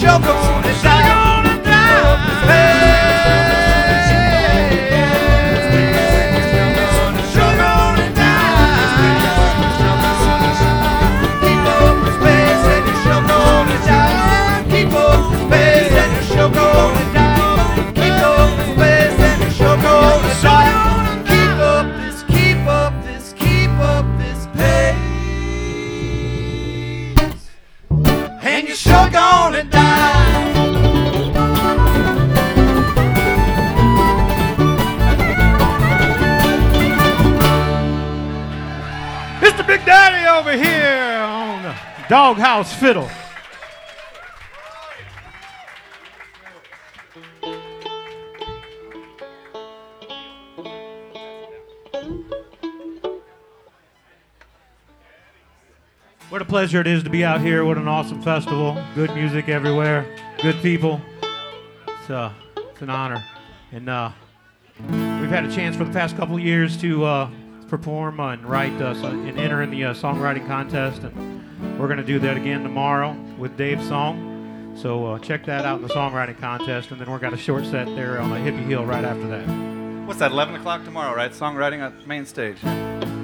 sure gonna die. And you're sure gonna die. Mr. Big Daddy over here on the Doghouse Fiddle. What a pleasure it is to be out here. What an awesome festival. Good music everywhere. Good people. It's an honor. And we've had a chance for the past couple of years to perform and write and enter in the songwriting contest. And we're going to do that again tomorrow with Dave's song. So check that out in the songwriting contest. And then we've got a short set there on the Hippie Hill right after that. What's that, 11 o'clock tomorrow, right? Songwriting at main stage.